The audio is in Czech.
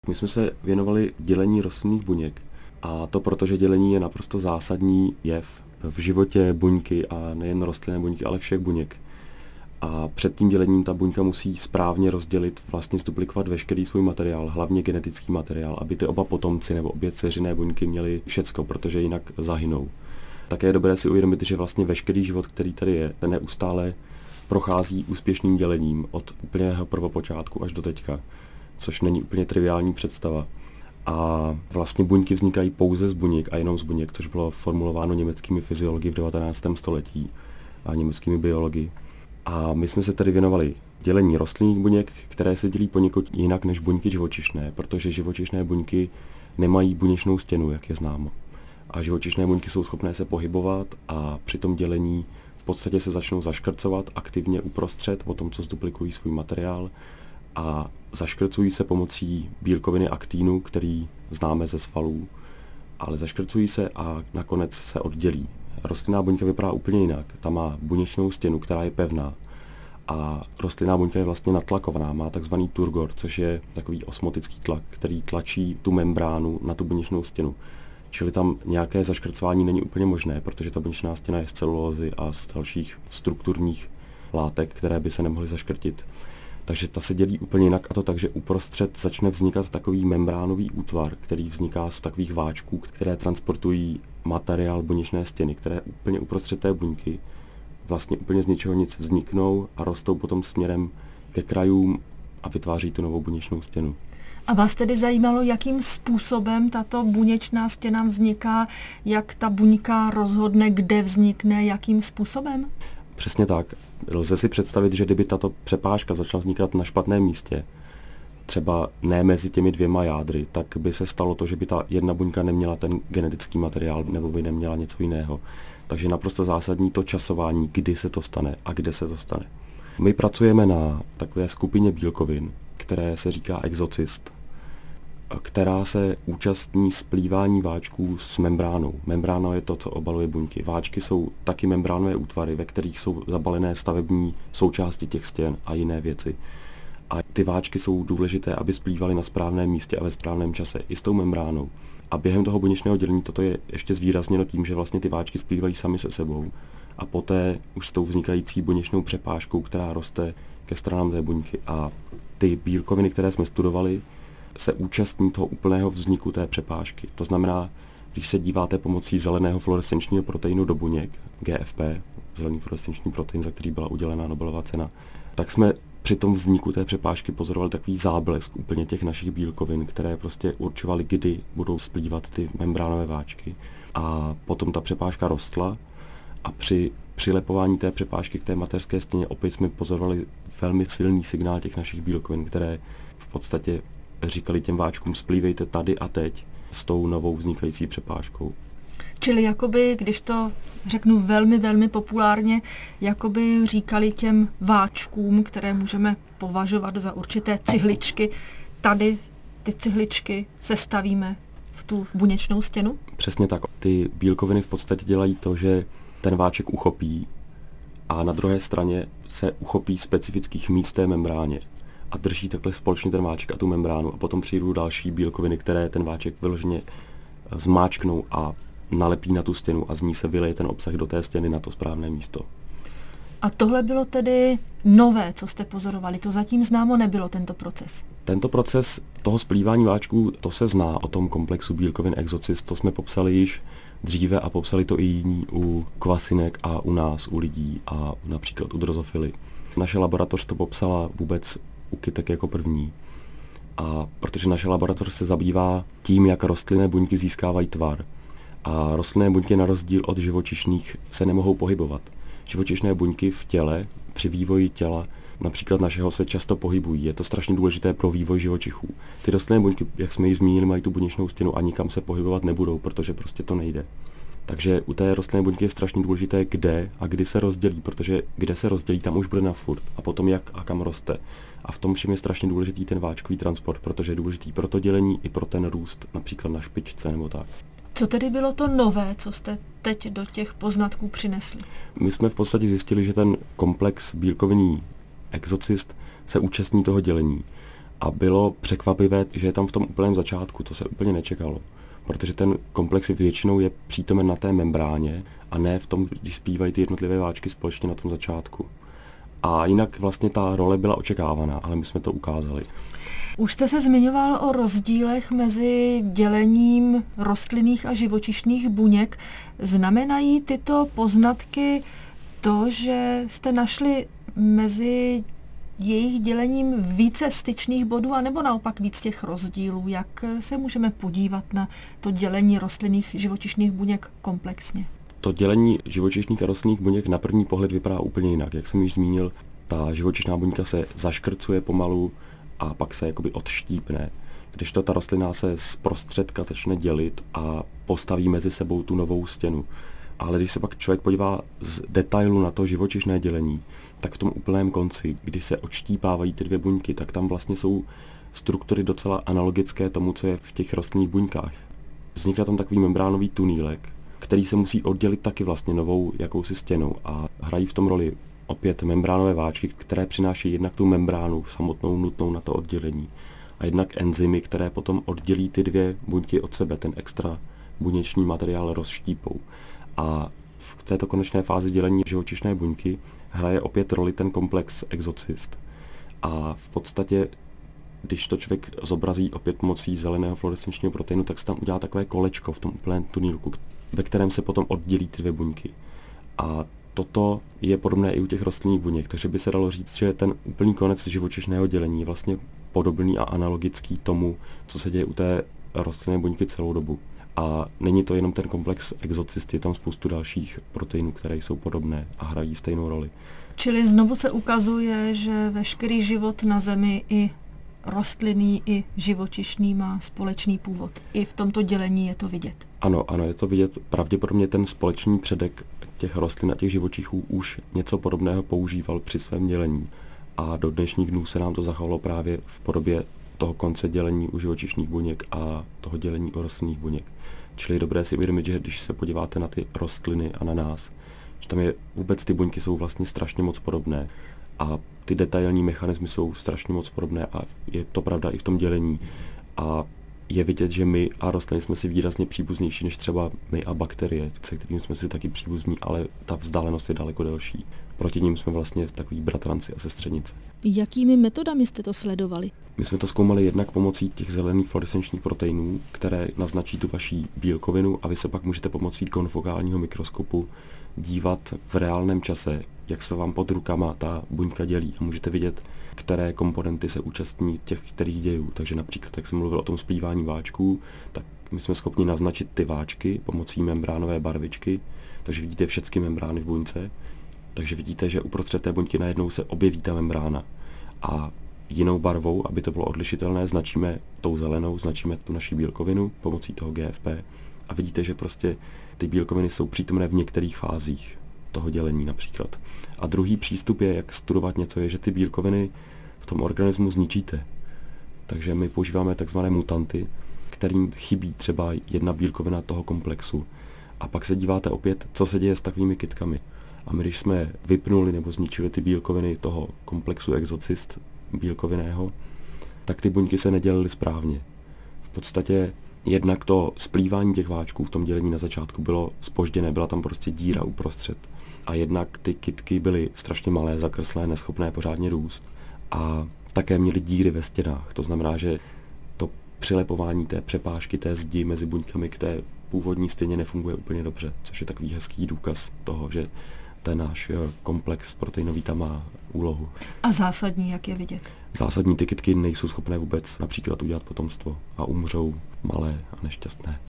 My jsme se věnovali dělení rostlinných buněk a to proto, že dělení je naprosto zásadní jev v životě buňky a nejen rostlinné buňky, ale všech buněk. A před tím dělením ta buňka musí správně rozdělit, vlastně zduplikovat veškerý svůj materiál, hlavně genetický materiál, aby ty oba potomci nebo obě dceřiné buňky měly všecko, protože jinak zahynou. Také je dobré si uvědomit, že vlastně veškerý život, který tady je, ten neustále prochází úspěšným dělením od úplného prvopočátku až do teďka, což není úplně triviální představa. A vlastně buňky vznikají pouze z buněk a jenom z buněk, což bylo formulováno německými fyziology v 19. století a německými biology. A my jsme se tedy věnovali dělení rostlinných buněk, které se dělí poněkud jinak než buňky živočišné, protože živočišné buňky nemají buněčnou stěnu, jak je známo. A živočišné buňky jsou schopné se pohybovat a při tom dělení v podstatě se začnou zaškrcovat aktivně uprostřed po tom, co zduplikují svůj materiál a zaškrcují se pomocí bílkoviny aktínu, který známe ze svalů, ale zaškrcují se a nakonec se oddělí. Rostlinná buňka vypadá úplně jinak. Ta má buněčnou stěnu, která je pevná a rostlinná buňka je vlastně natlakovaná, má takzvaný turgor, což je takový osmotický tlak, který tlačí tu membránu na tu buněčnou stěnu. Čili tam nějaké zaškrcování není úplně možné, protože ta buněčná stěna je z celulózy a z dalších strukturních látek, které by se nemohly zaškrtit. Takže ta se dělí úplně jinak a to tak, že uprostřed začne vznikat takový membránový útvar, který vzniká z takových váčků, které transportují materiál buněčné stěny, které úplně uprostřed té buňky vlastně úplně z ničeho nic vzniknou a rostou potom směrem ke krajům a vytváří tu novou buněčnou stěnu. A vás tedy zajímalo, jakým způsobem tato buněčná stěna vzniká, jak ta buňka rozhodne, kde vznikne, jakým způsobem? Přesně tak. Lze si představit, že kdyby tato přepážka začala vznikat na špatném místě, třeba ne mezi těmi dvěma jádry, tak by se stalo to, že by ta jedna buňka neměla ten genetický materiál nebo by neměla něco jiného. Takže naprosto zásadní to časování, kdy se to stane a kde se to stane. My pracujeme na takové skupině bílkovin, které se říká exocyst, která se účastní splývání váčků s membránou. Membrána je to, co obaluje buňky. Váčky jsou taky membránové útvary, ve kterých jsou zabalené stavební součásti těch stěn a jiné věci. A ty váčky jsou důležité, aby splývaly na správném místě a ve správném čase i s tou membránou. A během toho buněčného dělení toto je ještě zvýrazněno tím, že vlastně ty váčky splývají sami se sebou a poté už s tou vznikající buněčnou přepážkou, která roste ke stranám té buňky. A ty bílkoviny, které jsme studovali, se účastní toho úplného vzniku té přepážky. To znamená, když se díváte pomocí zeleného fluorescenčního proteinu do buněk, GFP, zelený fluorescenční protein, za který byla udělena Nobelova cena, tak jsme při tom vzniku té přepážky pozorovali takový záblesk úplně těch našich bílkovin, které prostě určovaly, kdy budou splývat ty membránové váčky. A potom ta přepážka rostla a při přilepování té přepážky k té mateřské stěně opět jsme pozorovali velmi silný signál těch našich bílkovin, které v podstatě říkali těm váčkům, splývejte tady a teď s tou novou vznikající přepážkou. Čili jakoby, když to řeknu velmi, velmi populárně, jakoby říkali těm váčkům, které můžeme považovat za určité cihličky, tady ty cihličky sestavíme v tu buněčnou stěnu? Přesně tak. Ty bílkoviny v podstatě dělají to, že ten váček uchopí a na druhé straně se uchopí specifických míst té membráně a drží takhle společně ten váček a tu membránu a potom přijdou další bílkoviny, které ten váček vyloženě zmáčknou a nalepí na tu stěnu a z ní se vyleje ten obsah do té stěny na to správné místo. A tohle bylo tedy nové, co jste pozorovali, to zatím známo nebylo, tento proces? Tento proces toho splývání váčků, to se zná o tom komplexu bílkovin exocyst, to jsme popsali již dříve a popsali to i jiní u kvasinek a u nás, u lidí a například u drozofily. Naše laboratoř to popsala vůbec u kytek jako první. A protože naše laboratoř se zabývá tím, jak rostlinné buňky získávají tvar. A rostlinné buňky na rozdíl od živočišných se nemohou pohybovat. Živočišné buňky v těle, při vývoji těla, například našeho, se často pohybují. Je to strašně důležité pro vývoj živočichů. Ty rostlinné buňky, jak jsme ji zmínili, mají tu buněčnou stěnu a nikam se pohybovat nebudou, protože prostě to nejde. Takže u té rostlinné buňky je strašně důležité, kde a kdy se rozdělí, protože kde se rozdělí, tam už bude na furt a potom jak a kam roste. A v tom všem je strašně důležitý ten váčkový transport, protože je důležitý pro to dělení i pro ten růst, například na špičce nebo tak. Co tedy bylo to nové, co jste teď do těch poznatků přinesli? My jsme v podstatě zjistili, že ten komplex bílkovinný exocyst se účastní toho dělení. A bylo překvapivé, že je tam v tom úplném začátku, to se úplně nečekalo. Protože ten komplex většinou je přítomen na té membráně a ne v tom, když zpívají ty jednotlivé váčky společně na tom začátku. A jinak vlastně ta role byla očekávaná, ale my jsme to ukázali. Už jste se zmiňoval o rozdílech mezi dělením rostlinných a živočišných buněk. Znamenají tyto poznatky to, že jste našli mezi jejich dělením více styčných bodů, anebo naopak víc těch rozdílů? Jak se můžeme podívat na to dělení rostlinných živočišných buněk komplexně? To dělení živočišných a rostlinných buněk na první pohled vypadá úplně jinak. Jak jsem již zmínil, ta živočišná buňka se zaškrcuje pomalu a pak se jakoby odštípne. Kdežto ta rostlina se zprostředka začne dělit a postaví mezi sebou tu novou stěnu. Ale když se pak člověk podívá z detailu na to živočišné dělení, tak v tom úplném konci, kdy se odštípávají ty dvě buňky, tak tam vlastně jsou struktury docela analogické tomu, co je v těch rostlinných buňkách. Vznikne tam takový membránový tunýlek, který se musí oddělit taky vlastně novou jakousi stěnou a hrají v tom roli opět membránové váčky, které přináší jednak tu membránu samotnou nutnou na to oddělení a jednak enzymy, které potom oddělí ty dvě buňky od sebe, ten extra buněčný materiál rozštípou. A v této konečné fázi dělení živočišné buňky hraje opět roli ten komplex exocyst. A v podstatě, když to člověk zobrazí opět pomocí zeleného fluorescenčního proteinu, tak se tam udělá takové kolečko v tom úplném tunýlku, ve kterém se potom oddělí ty dvě buňky. A toto je podobné i u těch rostlinných buněk, takže by se dalo říct, že ten úplný konec živočišného dělení je vlastně podobný a analogický tomu, co se děje u té rostlinné buňky celou dobu. A není to jenom ten komplex exocyst, je tam spoustu dalších proteinů, které jsou podobné a hrají stejnou roli. Čili znovu se ukazuje, že veškerý život na Zemi i rostlinný, i živočišný má společný původ. I v tomto dělení je to vidět. Ano, je to vidět. Pravděpodobně ten společný předek těch rostlin a těch živočichů už něco podobného používal při svém dělení. A do dnešních dnů se nám to zachovalo právě v podobě toho konce dělení u živočišných buněk a toho dělení u rostlinných buněk. Čili je dobré si uvědomit, že když se podíváte na ty rostliny a na nás, že tam je vůbec ty buňky jsou vlastně strašně moc podobné a ty detailní mechanismy jsou strašně moc podobné a je to pravda i v tom dělení. A je vidět, že my a rostliny jsme si výrazně příbuznější než třeba my a bakterie, se kterými jsme si taky příbuzní, ale ta vzdálenost je daleko delší. Proti ním jsme vlastně takový bratranci a sestřenice. Jakými metodami jste to sledovali? My jsme to zkoumali jednak pomocí těch zelených fluorescenčních proteinů, které naznačí tu vaší bílkovinu a vy se pak můžete pomocí konfokálního mikroskopu dívat v reálném čase, jak se vám pod rukama ta buňka dělí a můžete vidět, které komponenty se účastní těch kterých dějů. Takže například, jak jsem mluvil o tom splývání váčků, tak my jsme schopni naznačit ty váčky pomocí membránové barvičky, takže vidíte všechny membrány v buňce, takže vidíte, že uprostřed té buňky najednou se objeví ta membrána a jinou barvou, aby to bylo odlišitelné, značíme tou zelenou, značíme tu naši bílkovinu pomocí toho GFP a vidíte, že prostě ty bílkoviny jsou přítomné v některých fázích toho dělení například. A druhý přístup je, jak studovat něco, je, že ty bílkoviny v tom organismu zničíte. Takže my používáme takzvané mutanty, kterým chybí třeba jedna bílkovina toho komplexu. A pak se díváte opět, co se děje s takovými kytkami. A my, když jsme vypnuli nebo zničili ty bílkoviny toho komplexu exocyst bílkovinného, tak ty buňky se nedělily správně. V podstatě jednak to splývání těch váčků v tom dělení na začátku bylo zpožděné, byla tam prostě díra uprostřed. A jednak ty kytky byly strašně malé, zakrslé, neschopné pořádně růst. A také měly díry ve stěnách. To znamená, že to přilepování té přepážky, té zdi mezi buňkami k té původní stěně nefunguje úplně dobře, což je takový hezký důkaz toho, že ten náš komplex proteinový tam má úlohu. A zásadní, jak je vidět? Zásadní, ty kytky nejsou schopné vůbec například udělat potomstvo a umřou malé a nešťastné.